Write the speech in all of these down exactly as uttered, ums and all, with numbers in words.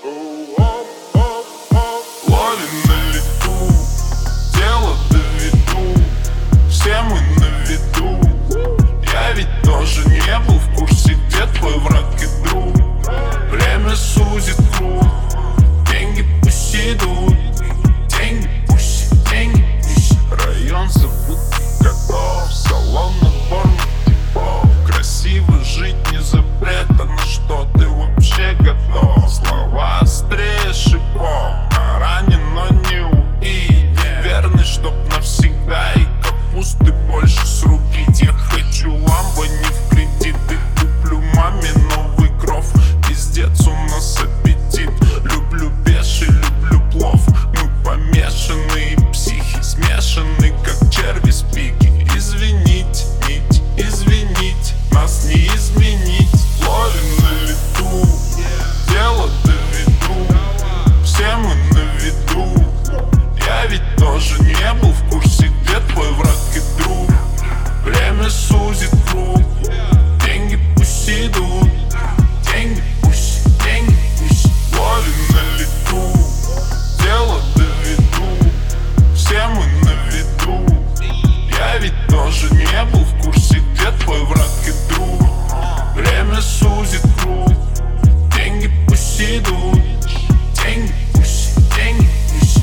Ловим на лету, дело доведу, все мы на виду. Я ведь тоже не был в курсе, где твой враг и друг. Время сузит круг, деньги пусть идут, деньги пусть, деньги пусть. Район забытых годов, салон наборных типов. Красиво жить не запрет, а на что ты вообще готов? Слова острее шипов, ранен, но не убит. Верный, чтоб навсегда, и капусты больше с руки. Я хочу ламбо не в кредит, и куплю маме новый кров. Пиздец, у нас аппетит. Люблю пеший, люблю плов. Мы помешанные психи, смешаны, как черви с пики. Извините, нить, извините, нас не изменить. Ловим на лету, дело доведу, все мы на виду. Я ведь тоже не был в курсе, где твой враг и друг. Время сузит круг, деньги пусть идут, деньги пусть, деньги пусть. Ловим на лету, дело доведу, все мы на виду. Я ведь тоже не был в курсе, где твой враг и друг. Время сузит круг, деньги пусть идут, деньги пусть, деньги пусть.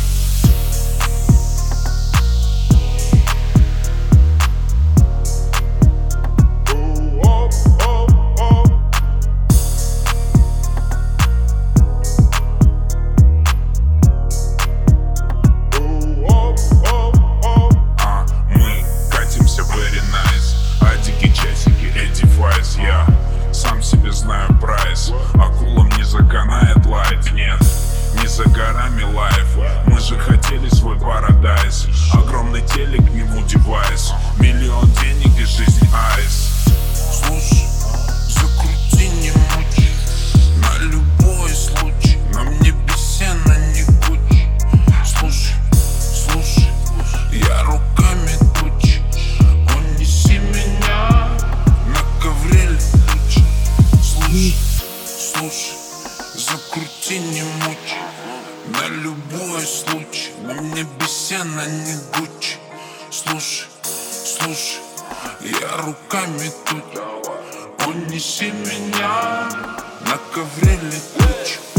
А, мы катимся very nice, адики, часики, эти файс. Я сам себе знаю прайс, акулам не заканает лайт. Нет, не за горами лайф, мы же хотели свой парадайз. Огромный телек, к нему девайс, миллион денег и жизнь айс. Слушай, закрути, не мучи, на любой случай, на мне бесена не гучи. Слушай, слушай, я руками тучи, унеси меня на ковре летучий. Слушай, слушай, закрути, не мучи, на любой случай, на мне бесена не гучи. Слушай, слушай, я руками тут, унеси меня на ковре летучий.